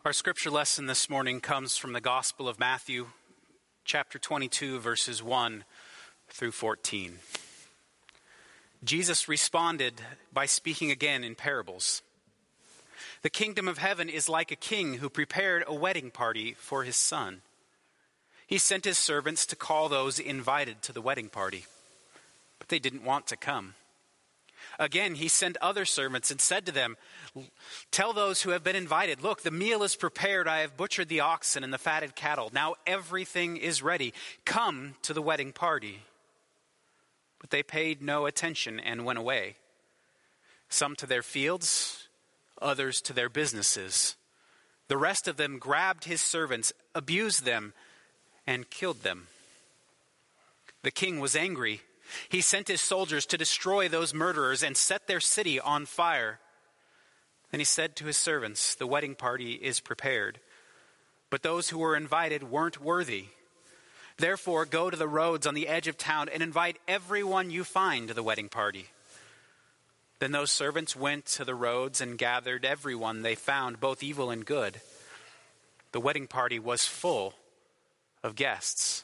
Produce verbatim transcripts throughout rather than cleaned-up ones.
Our scripture lesson this morning comes from the Gospel of Matthew, chapter twenty-two, verses one through fourteen. Jesus responded by speaking again in parables. The kingdom of heaven is like a king who prepared a wedding party for his son. He sent his servants to call those invited to the wedding party, but they didn't want to come. Again, he sent other servants and said to them, "Tell those who have been invited, look, the meal is prepared. I have butchered the oxen and the fatted cattle. Now everything is ready. Come to the wedding party." But they paid no attention and went away, some to their fields, others to their businesses. The rest of them grabbed his servants, abused them, and killed them. The king was angry. He sent his soldiers to destroy those murderers and set their city on fire. Then he said to his servants, "The wedding party is prepared, but those who were invited weren't worthy. Therefore, go to the roads on the edge of town and invite everyone you find to the wedding party." Then those servants went to the roads and gathered everyone they found, both evil and good. The wedding party was full of guests.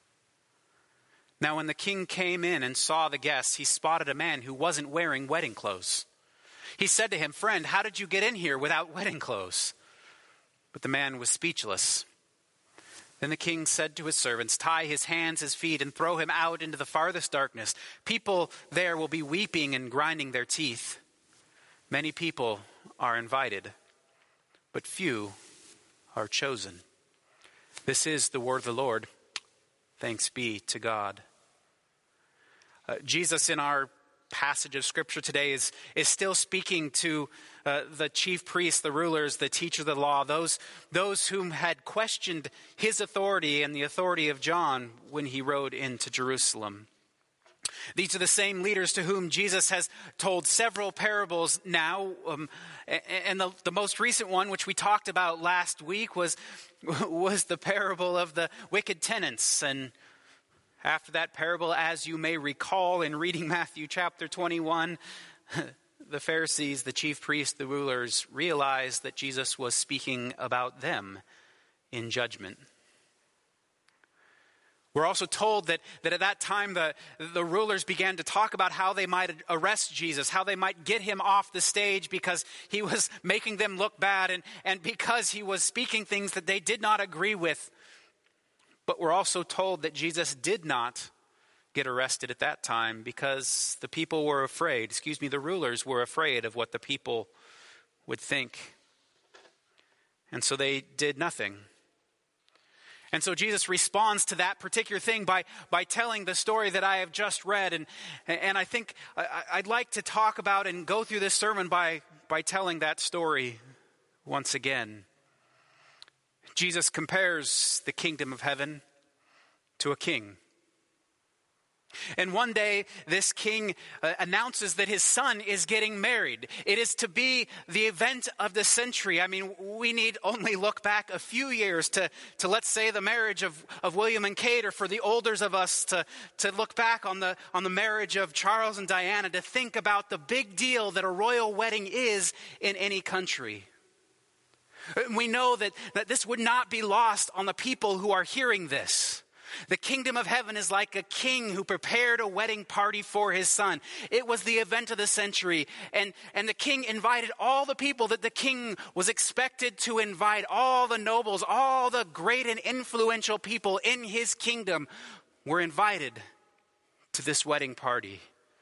Now when the king came in and saw the guests, he spotted a man who wasn't wearing wedding clothes. He said to him, "Friend, how did you get in here without wedding clothes?" But the man was speechless. Then the king said to his servants, "Tie his hands, his feet, and throw him out into the farthest darkness. People there will be weeping and grinding their teeth. Many people are invited, but few are chosen." This is the word of the Lord. Thanks be to God. Uh, Jesus in our passage of scripture today is, is still speaking to uh, the chief priests, the rulers, the teachers of the law, those, those whom had questioned his authority and the authority of John when he rode into Jerusalem. These are the same leaders to whom Jesus has told several parables now. Um, and the, the most recent one, which we talked about last week, was, was the parable of the wicked tenants. And after that parable, as you may recall in reading Matthew chapter twenty-one, the Pharisees, the chief priests, the rulers realized that Jesus was speaking about them in judgment. We're also told that, that at that time the, the rulers began to talk about how they might arrest Jesus, how they might get him off the stage because he was making them look bad and, and because he was speaking things that they did not agree with. But we're also told that Jesus did not get arrested at that time because the people were afraid, excuse me, the rulers were afraid of what the people would think. And so they did nothing. And so Jesus responds to that particular thing by, by telling the story that I have just read. And, and I think I, I'd like to talk about and go through this sermon by, by telling that story once again. Jesus compares the kingdom of heaven to a king. And one day, this king uh, announces that his son is getting married. It is to be the event of the century. I mean, we need only look back a few years to, to let's say, the marriage of, of William and Kate, or for the olders of us to, to look back on the, on the marriage of Charles and Diana, to think about the big deal that a royal wedding is in any country. We know that, that this would not be lost on the people who are hearing this. The kingdom of heaven is like a king who prepared a wedding party for his son. It was the event of the century. And, and the king invited all the people that the king was expected to invite. All the nobles, all the great and influential people in his kingdom were invited to this wedding party.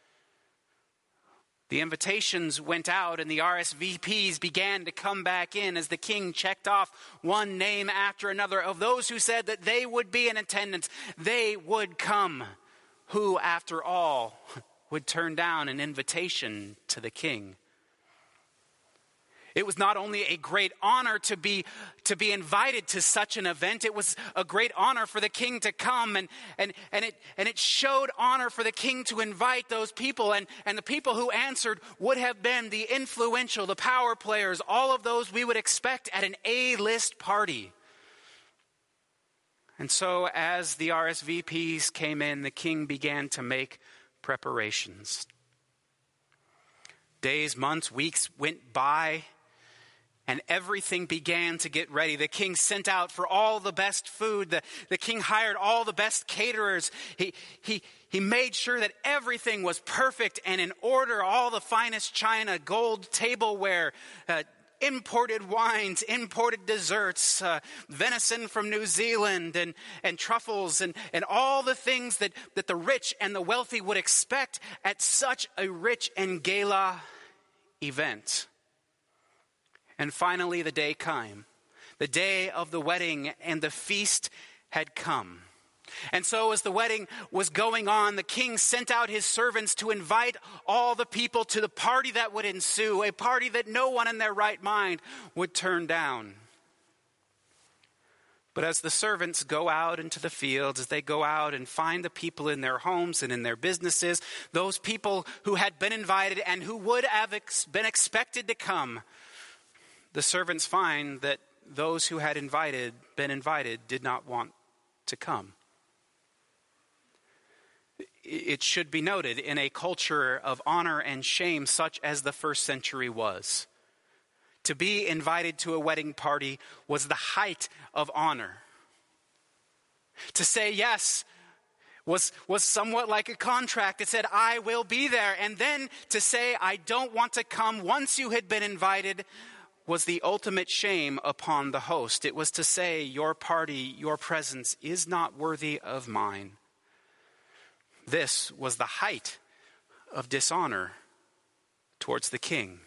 The invitations went out and the R S V Ps began to come back in as the king checked off one name after another of those who said that they would be in attendance. They would come. Who, after all, would turn down an invitation to the king? It was not only a great honor to be to be invited to such an event, it was a great honor for the king to come, and and and it and it showed honor for the king to invite those people, and, and the people who answered would have been the influential, the power players, all of those we would expect at an A-list party. And so as the R S V Ps came in, the king began to make preparations. Days, months, weeks went by. And everything began to get ready. The king sent out for all the best food. The, the king hired all the best caterers. He, he, he made sure that everything was perfect and in order. All the finest china, gold tableware, uh, imported wines, imported desserts, uh, venison from New Zealand, and, and truffles, and, and all the things that, that the rich and the wealthy would expect at such a rich and gala event. And finally, the day came, the day of the wedding, and the feast had come. And so as the wedding was going on, the king sent out his servants to invite all the people to the party that would ensue, a party that no one in their right mind would turn down. But as the servants go out into the fields, as they go out and find the people in their homes and in their businesses, those people who had been invited and who would have ex- been expected to come, the servants find that those who had invited, been invited did not want to come. It should be noted, in a culture of honor and shame such as the first century was, to be invited to a wedding party was the height of honor. To say yes was, was somewhat like a contract. It said, I will be there. And then to say, I don't want to come once you had been invited was the ultimate shame upon the host. It was to say, your party, your presence is not worthy of mine. This was the height of dishonor towards the king.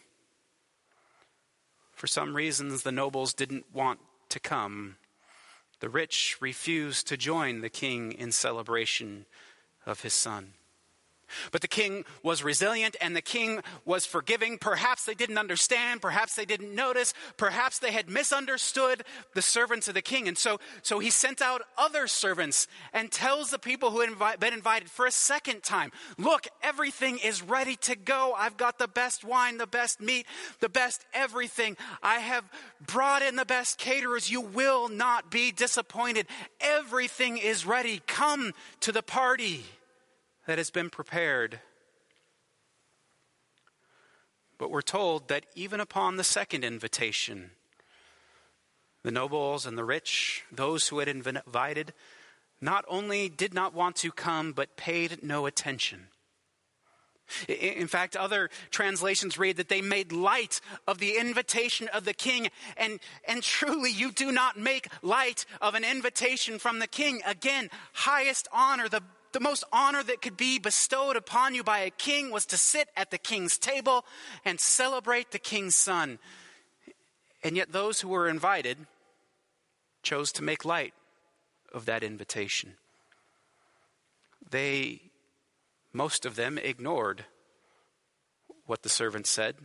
For some reasons, the nobles didn't want to come. The rich refused to join the king in celebration of his son. But the king was resilient and the king was forgiving. Perhaps they didn't understand. Perhaps they didn't notice. Perhaps they had misunderstood the servants of the king. And so, so he sent out other servants and tells the people who had invi- been invited for a second time, look, everything is ready to go. I've got the best wine, the best meat, the best everything. I have brought in the best caterers. You will not be disappointed. Everything is ready. Come to the party that has been prepared. But we're told that even upon the second invitation, the nobles and the rich, those who had invited, not only did not want to come, but paid no attention. In fact, other translations read that they made light of the invitation of the king. And, and truly, you do not make light of an invitation from the king. Again, highest honor, the The most honor that could be bestowed upon you by a king was to sit at the king's table and celebrate the king's son. And yet those who were invited chose to make light of that invitation. They, most of them, ignored what the servant said.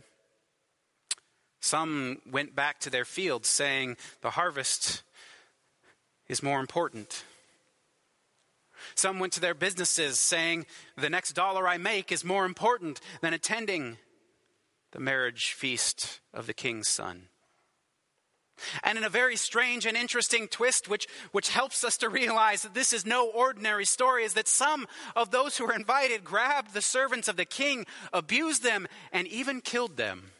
Some went back to their fields saying, the harvest is more important. Some went to their businesses saying, the next dollar I make is more important than attending the marriage feast of the king's son. And in a very strange and interesting twist, which, which helps us to realize that this is no ordinary story, is that some of those who were invited grabbed the servants of the king, abused them, and even killed them.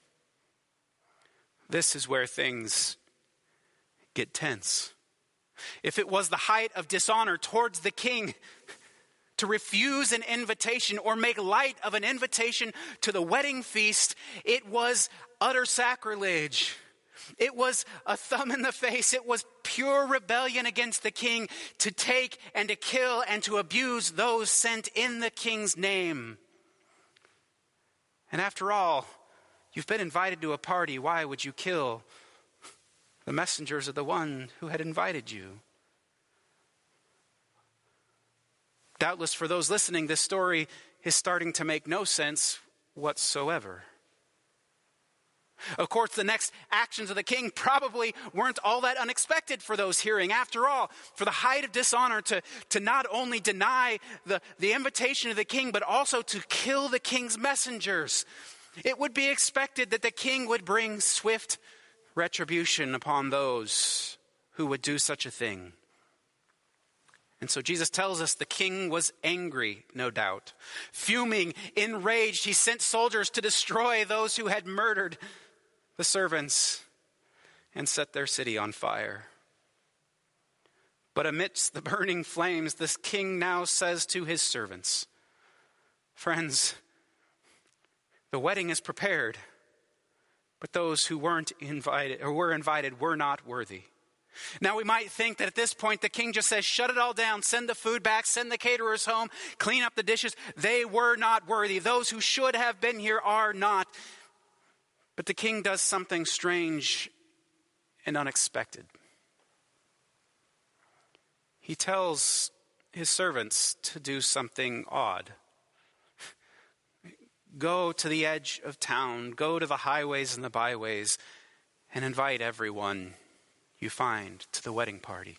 This is where things get tense. If it was the height of dishonor towards the king to refuse an invitation or make light of an invitation to the wedding feast, it was utter sacrilege. It was a thumb in the face. It was pure rebellion against the king to take and to kill and to abuse those sent in the king's name. And after all, you've been invited to a party. Why would you kill the messengers of the one who had invited you? Doubtless for those listening, this story is starting to make no sense whatsoever. Of course, the next actions of the king probably weren't all that unexpected for those hearing. After all, for the height of dishonor to, to not only deny the, the invitation of the king, but also to kill the king's messengers. It would be expected that the king would bring swift retribution upon those who would do such a thing. And so Jesus tells us the king was angry, no doubt. Fuming, enraged, he sent soldiers to destroy those who had murdered the servants. and set their city on fire. But amidst the burning flames, this king now says to his servants, "Friends, the wedding is prepared, but those who weren't invited or were invited were not worthy." Now we might think that at this point the king just says, shut it all down, send the food back, send the caterers home, clean up the dishes. They were not worthy. Those who should have been here are not. But the king does something strange and unexpected. He tells his servants to do something odd. Go to the edge of town, go to the highways and the byways, and invite everyone you find to the wedding party.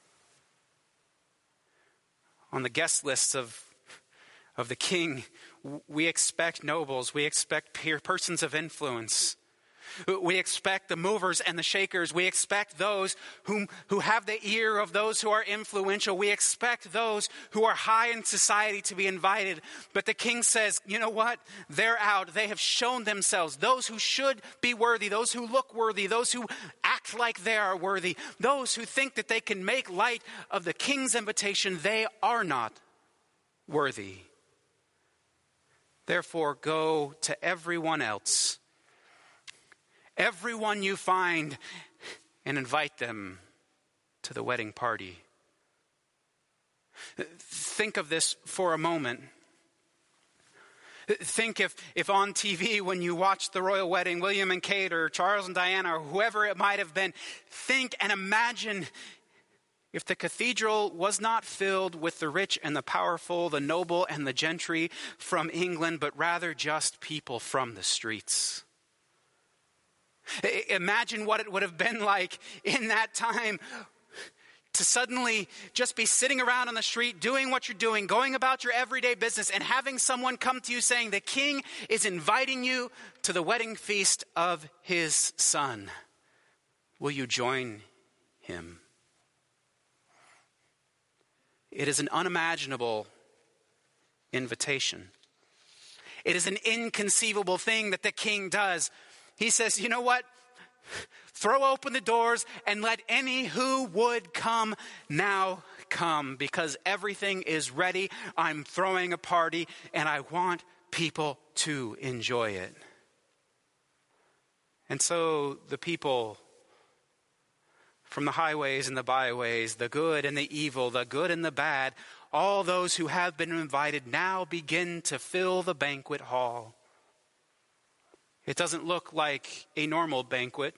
On the guest lists of, of the king, we expect nobles, we expect peer, persons of influence. We expect the movers and the shakers. We expect those whom, who have the ear of those who are influential. We expect those who are high in society to be invited. But the king says, you know what? They're out. They have shown themselves. Those who should be worthy, those who look worthy, those who act like they are worthy, those who think that they can make light of the king's invitation, they are not worthy. Therefore, go to everyone else, everyone you find, and invite them to the wedding party. Think of this for a moment. Think if, if on T V when you watch the royal wedding, William and Kate or Charles and Diana or whoever it might have been, think and imagine if the cathedral was not filled with the rich and the powerful, the noble and the gentry from England, but rather just people from the streets. Imagine what it would have been like in that time to suddenly just be sitting around on the street, doing what you're doing, going about your everyday business, and having someone come to you saying, the king is inviting you to the wedding feast of his son. Will you join him? It is an unimaginable invitation. It is an inconceivable thing that the king does. He says, you know what? Throw open the doors and let any who would come now come, because everything is ready. I'm throwing a party and I want people to enjoy it. And so the people from the highways and the byways, the good and the evil, the good and the bad, all those who have been invited now begin to fill the banquet hall. It doesn't look like a normal banquet.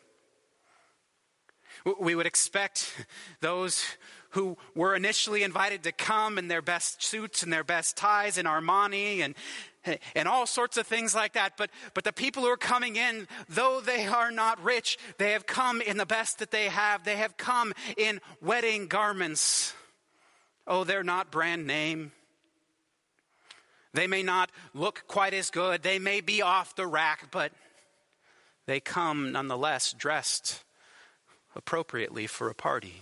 We would expect those who were initially invited to come in their best suits and their best ties and Armani and and all sorts of things like that. But but the people who are coming in, though they are not rich, they have come in the best that they have. They have come in wedding garments. Oh, they're not brand name. They may not look quite as good. They may be off the rack, but they come nonetheless dressed appropriately for a party.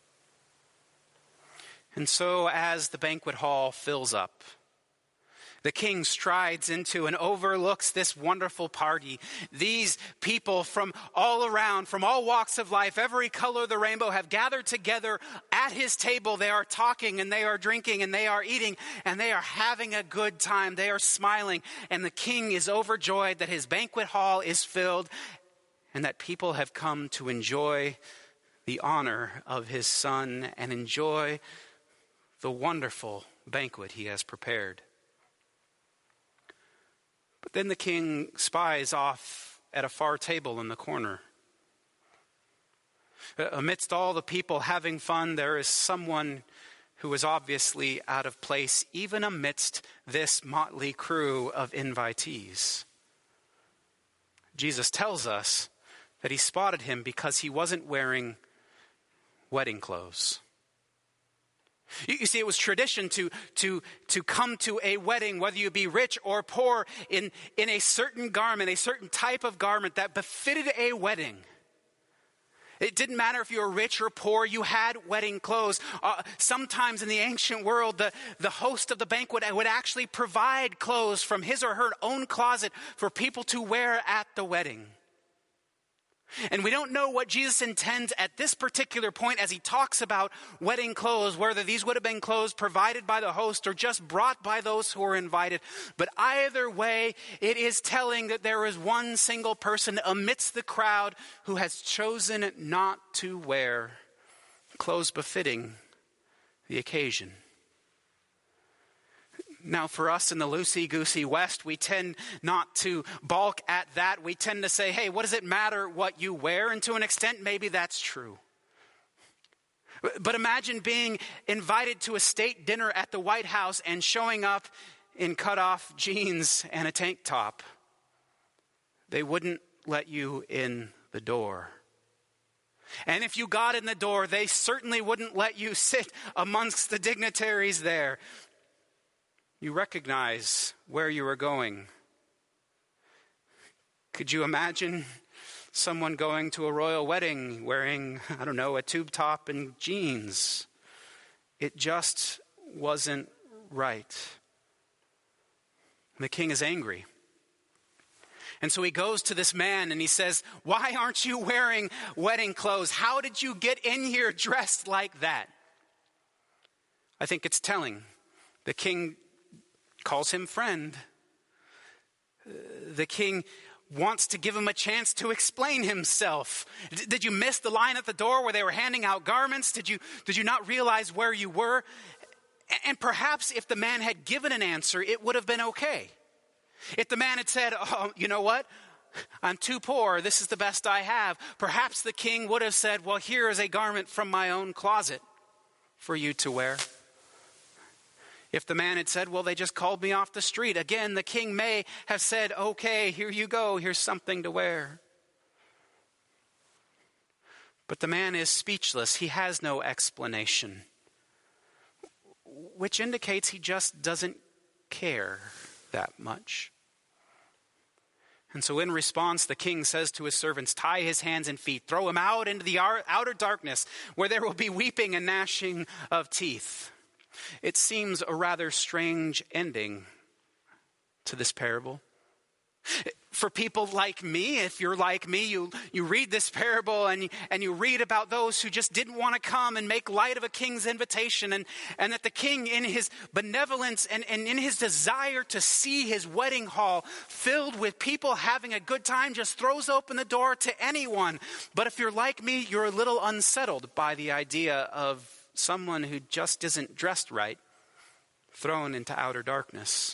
And so as the banquet hall fills up, the king strides into and overlooks this wonderful party. These people from all around, from all walks of life, every color of the rainbow, have gathered together at his table. They are talking and they are drinking and they are eating and they are having a good time. They are smiling, and the king is overjoyed that his banquet hall is filled and that people have come to enjoy the honor of his son and enjoy the wonderful banquet he has prepared. But then the king spies off at a far table in the corner. Amidst all the people having fun, there is someone who is obviously out of place, even amidst this motley crew of invitees. Jesus tells us that he spotted him because he wasn't wearing wedding clothes. You see, it was tradition to, to, to come to a wedding, whether you be rich or poor, in, in a certain garment, a certain type of garment that befitted a wedding. It didn't matter if you were rich or poor, you had wedding clothes. Uh, sometimes in the ancient world, the, the host of the banquet would actually provide clothes from his or her own closet for people to wear at the wedding. And we don't know what Jesus intends at this particular point as he talks about wedding clothes, whether these would have been clothes provided by the host or just brought by those who were invited. But either way, it is telling that there is one single person amidst the crowd who has chosen not to wear clothes befitting the occasion. Now, for us in the loosey-goosey West, we tend not to balk at that. We tend to say, hey, what does it matter what you wear? And to an extent, maybe that's true. But imagine being invited to a state dinner at the White House and showing up in cut-off jeans and a tank top. They wouldn't let you in the door. And if you got in the door, they certainly wouldn't let you sit amongst the dignitaries there. You recognize where you were going. Could you imagine someone going to a royal wedding wearing, I don't know, a tube top and jeans? It just wasn't right. The king is angry. And so he goes to this man and he says, why aren't you wearing wedding clothes? How did you get in here dressed like that? I think it's telling. The king calls him friend. The king wants to give him a chance to explain himself. D- did you miss the line at the door where they were handing out garments? Did you, did you not realize where you were? And perhaps if the man had given an answer, it would have been okay. If the man had said, oh, you know what? I'm too poor. This is the best I have. Perhaps the king would have said, well, here is a garment from my own closet for you to wear. If the man had said, well, they just called me off the street. Again, the king may have said, okay, here you go. Here's something to wear. But the man is speechless. He has no explanation, which indicates he just doesn't care that much. And so in response, the king says to his servants, tie his hands and feet, throw him out into the outer darkness where there will be weeping and gnashing of teeth. It seems a rather strange ending to this parable. For people like me, if you're like me, you, you read this parable and you, and you read about those who just didn't want to come and make light of a king's invitation, and, and that the king in his benevolence and, and in his desire to see his wedding hall filled with people having a good time just throws open the door to anyone. But if you're like me, you're a little unsettled by the idea of someone who just isn't dressed right, thrown into outer darkness.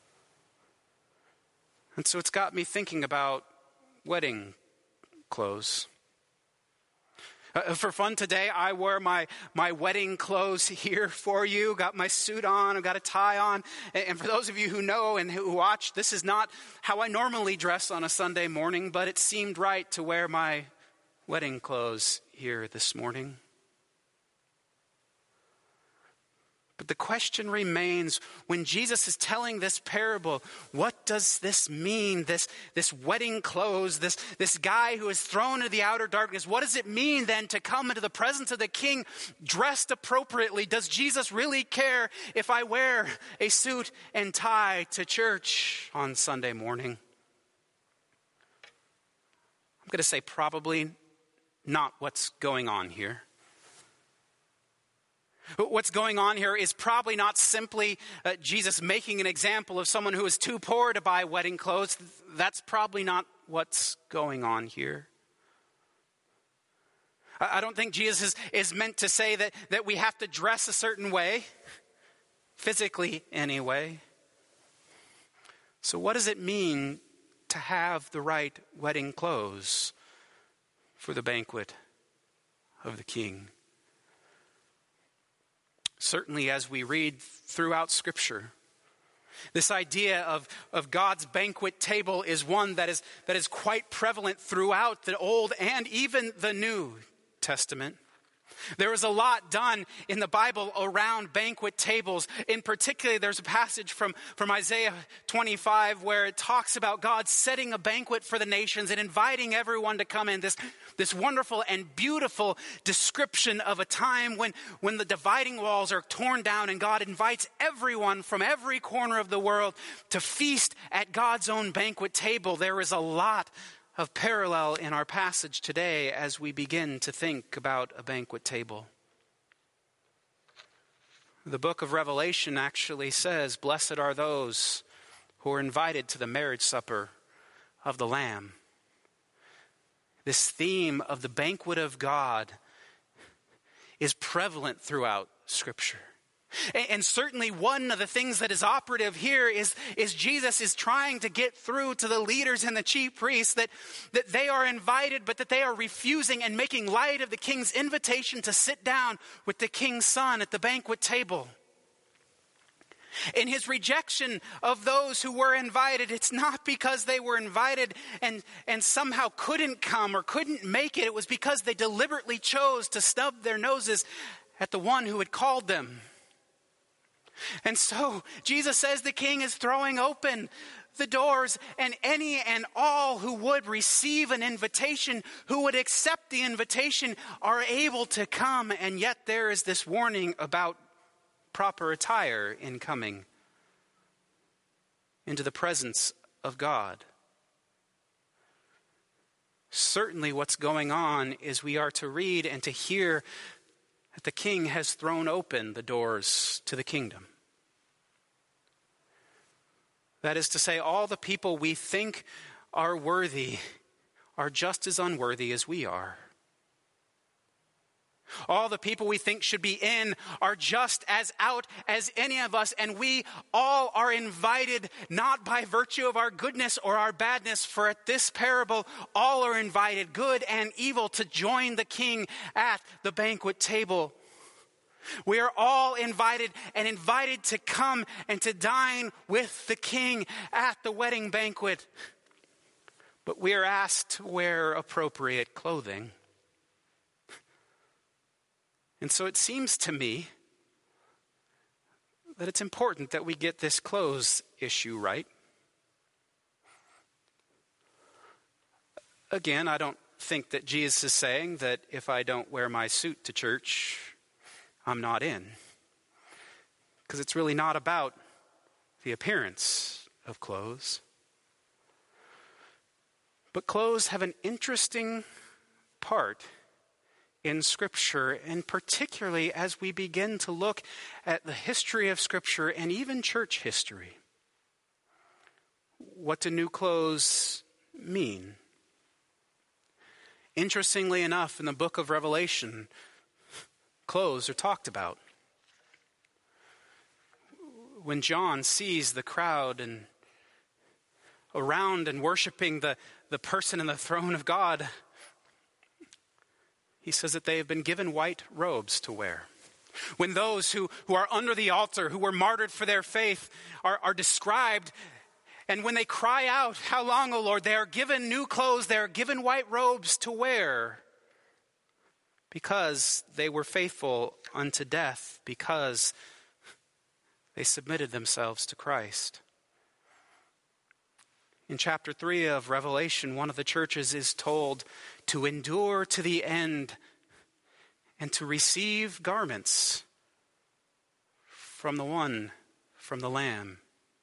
And so it's got me thinking about wedding clothes. Uh, for fun today, I wear my, my wedding clothes here for you. Got my suit on, I've got a tie on. And, and for those of you who know and who watch, this is not how I normally dress on a Sunday morning, but it seemed right to wear my wedding clothes here this morning. But the question remains, when Jesus is telling this parable, what does this mean? This, this wedding clothes, this, this guy who is thrown into the outer darkness, what does it mean then to come into the presence of the king dressed appropriately? Does Jesus really care if I wear a suit and tie to church on Sunday morning? I'm going to say probably not what's going on here. What's going on here is probably not simply uh, Jesus making an example of someone who is too poor to buy wedding clothes. That's probably not what's going on here. I, I don't think Jesus is, is meant to say that, that we have to dress a certain way, physically anyway. So what does it mean to have the right wedding clothes for the banquet of the King? Certainly, as we read throughout Scripture, this idea of, of God's banquet table is one that is, that is quite prevalent throughout the Old and even the New Testament. There is a lot done in the Bible around banquet tables. In particular, there's a passage from, from Isaiah twenty-five where it talks about God setting a banquet for the nations and inviting everyone to come in. This, this wonderful and beautiful description of a time when, when the dividing walls are torn down and God invites everyone from every corner of the world to feast at God's own banquet table. There is a lot of parallel in our passage today as we begin to think about a banquet table. The book of Revelation actually says, "Blessed are those who are invited to the marriage supper of the Lamb." This theme of the banquet of God is prevalent throughout Scripture. And certainly one of the things that is operative here is, is Jesus is trying to get through to the leaders and the chief priests that, that they are invited, but that they are refusing and making light of the king's invitation to sit down with the king's son at the banquet table. In his rejection of those who were invited, it's not because they were invited and, and somehow couldn't come or couldn't make it. It was because they deliberately chose to stub their noses at the one who had called them. And so Jesus says the king is throwing open the doors, and any and all who would receive an invitation, who would accept the invitation, are able to come. And yet there is this warning about proper attire in coming into the presence of God. Certainly what's going on is we are to read and to hear that the king has thrown open the doors to the kingdom. That is to say, all the people we think are worthy are just as unworthy as we are. All the people we think should be in are just as out as any of us, and we all are invited not by virtue of our goodness or our badness, for at this parable all are invited, good and evil, to join the king at the banquet table. We are all invited and invited to come and to dine with the king at the wedding banquet. But we are asked to wear appropriate clothing. And so it seems to me that it's important that we get this clothes issue right. Again, I don't think that Jesus is saying that if I don't wear my suit to church, I'm not in. Because it's really not about the appearance of clothes. But clothes have an interesting part in Scripture, and particularly as we begin to look at the history of Scripture and even church history. What do new clothes mean? Interestingly enough, in the book of Revelation, clothes are talked about. When John sees the crowd and around and worshiping the, the person in the throne of God, he says that they have been given white robes to wear. When those who, who are under the altar, who were martyred for their faith, are, are described, and when they cry out, "How long, O Lord?" they are given new clothes, they are given white robes to wear because they were faithful unto death, because they submitted themselves to Christ. In chapter three of Revelation, one of the churches is told to endure to the end and to receive garments from the one, from the Lamb.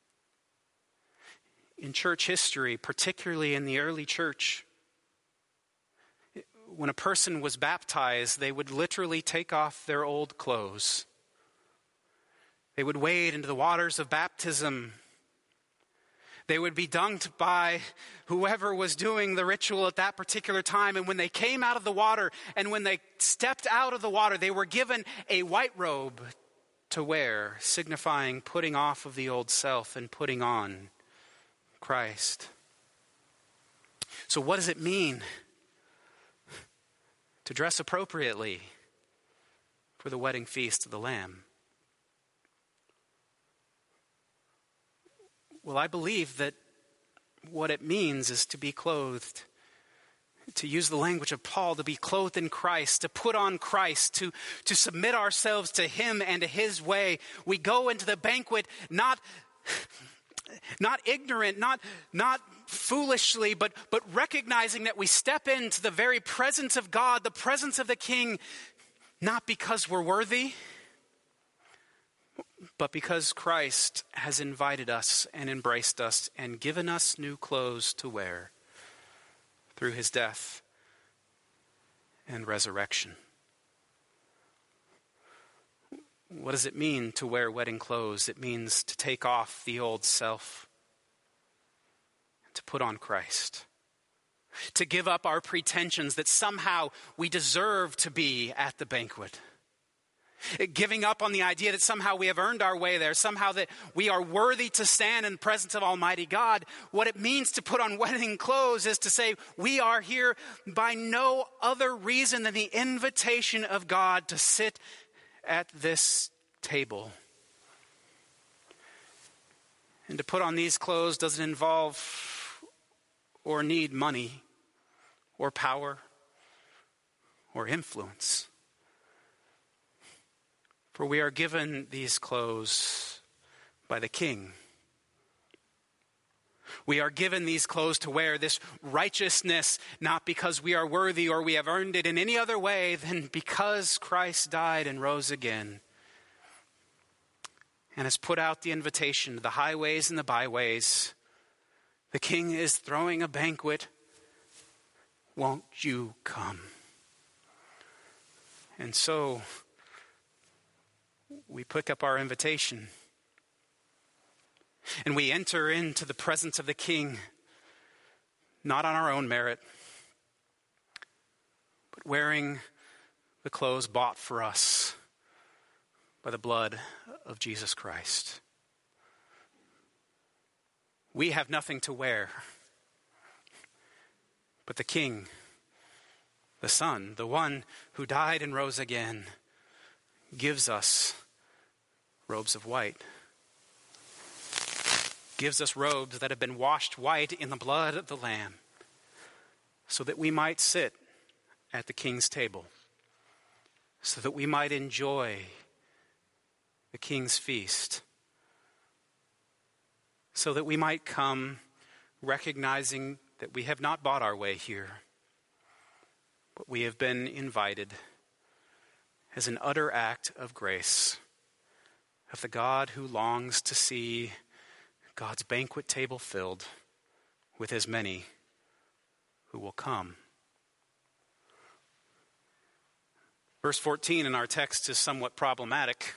In church history, particularly in the early church, when a person was baptized, they would literally take off their old clothes. They would wade into the waters of baptism. They would be dunked by whoever was doing the ritual at that particular time. And when they came out of the water and when they stepped out of the water, they were given a white robe to wear, signifying putting off of the old self and putting on Christ. So what does it mean to dress appropriately for the wedding feast of the Lamb? Well, I believe that what it means is to be clothed, to use the language of Paul, to be clothed in Christ, to put on Christ, to, to submit ourselves to him and to his way. We go into the banquet not, not ignorant, not, not foolishly, but, but recognizing that we step into the very presence of God, the presence of the King, not because we're worthy, but because Christ has invited us and embraced us and given us new clothes to wear. through his death and resurrection. What does it mean to wear wedding clothes? It means to take off the old self, to put on Christ, to give up our pretensions that somehow we deserve to be at the banquet. Giving up on the idea that somehow we have earned our way there, somehow that we are worthy to stand in the presence of Almighty God. What it means to put on wedding clothes is to say we are here by no other reason than the invitation of God to sit at this table. And to put on these clothes doesn't involve or need money or power or influence. For we are given these clothes by the King. We are given these clothes to wear, this righteousness, not because we are worthy or we have earned it in any other way than because Christ died and rose again and has put out the invitation to the highways and the byways. The King is throwing a banquet. Won't you come? And so we pick up our invitation and we enter into the presence of the King, not on our own merit, but wearing the clothes bought for us by the blood of Jesus Christ. We have nothing to wear, but the King, the Son, the one who died and rose again, gives us robes of white. Gives us robes that have been washed white in the blood of the Lamb, so that we might sit at the King's table, so that we might enjoy the King's feast, so that we might come recognizing that we have not bought our way here, but we have been invited as an utter act of grace of the God who longs to see God's banquet table filled with as many who will come. Verse fourteen in our text is somewhat problematic.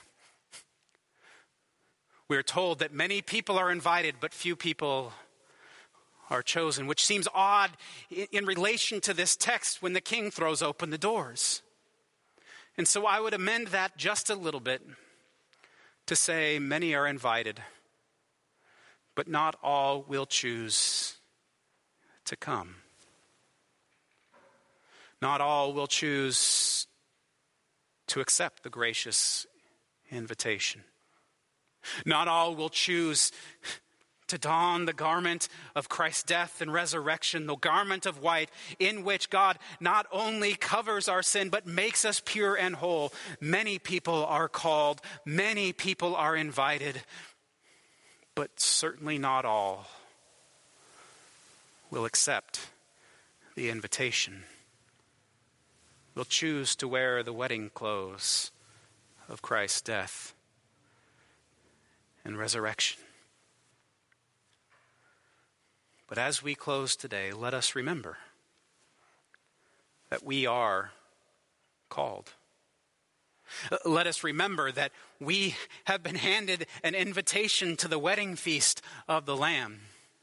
We are told that many people are invited, but few people are chosen, which seems odd in relation to this text when the King throws open the doors. And so I would amend that just a little bit to say many are invited, but not all will choose to come. Not all will choose to accept the gracious invitation. Not all will choose to don the garment of Christ's death and resurrection, the garment of white in which God not only covers our sin, but makes us pure and whole. Many people are called, many people are invited, but certainly not all will accept the invitation, will choose to wear the wedding clothes of Christ's death and resurrection. But as we close today, let us remember that we are called. Let us remember that we have been handed an invitation to the wedding feast of the Lamb.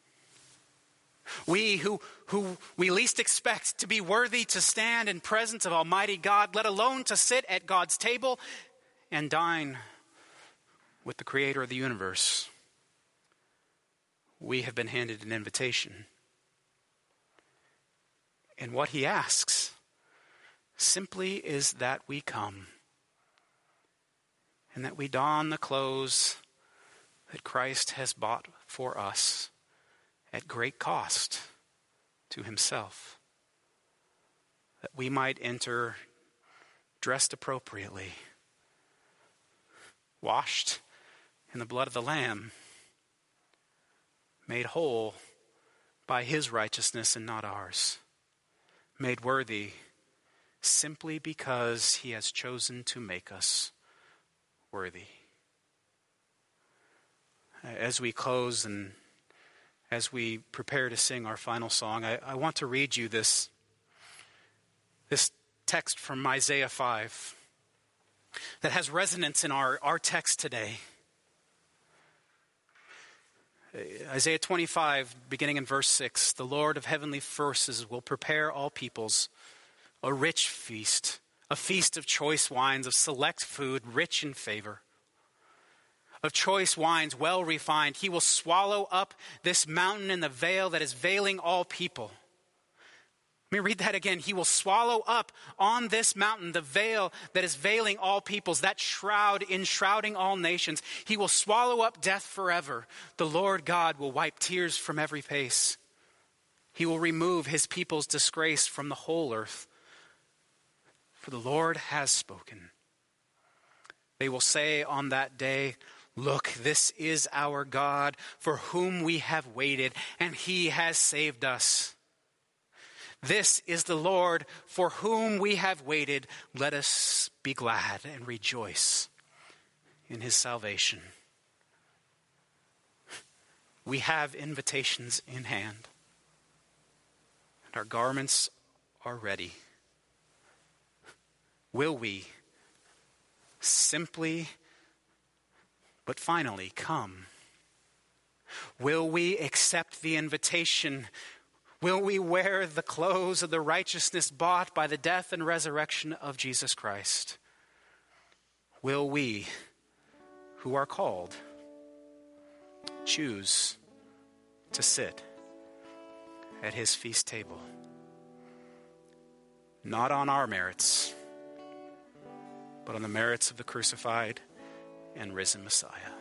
We who, who we least expect to be worthy to stand in presence of Almighty God, let alone to sit at God's table and dine with the Creator of the universe. We have been handed an invitation. And what he asks simply is that we come and that we don the clothes that Christ has bought for us at great cost to himself, that we might enter dressed appropriately, washed in the blood of the Lamb, made whole by his righteousness and not ours, made worthy simply because he has chosen to make us worthy. As we close and as we prepare to sing our final song, I, I want to read you this, this text from Isaiah five that has resonance in our, our text today. Isaiah twenty-five, beginning in verse six, the Lord of heavenly forces will prepare all peoples a rich feast, a feast of choice wines, of select food, rich in favor. Of choice wines, well refined. He will swallow up this mountain and the veil that is veiling all people. Let me read that again. He will swallow up on this mountain the veil that is veiling all peoples, that shroud enshrouding all nations. He will swallow up death forever. The Lord God will wipe tears from every face. He will remove his people's disgrace from the whole earth. For the Lord has spoken. They will say on that day, look, this is our God, for whom we have waited, and he has saved us. This is the Lord, for whom we have waited. Let us be glad and rejoice in his salvation. We have invitations in hand, and our garments are ready. Will we simply but finally come? Will we accept the invitation? Will we wear the clothes of the righteousness bought by the death and resurrection of Jesus Christ? Will we, who are called, choose to sit at his feast table? Not on our merits, but on the merits of the crucified and risen Messiah.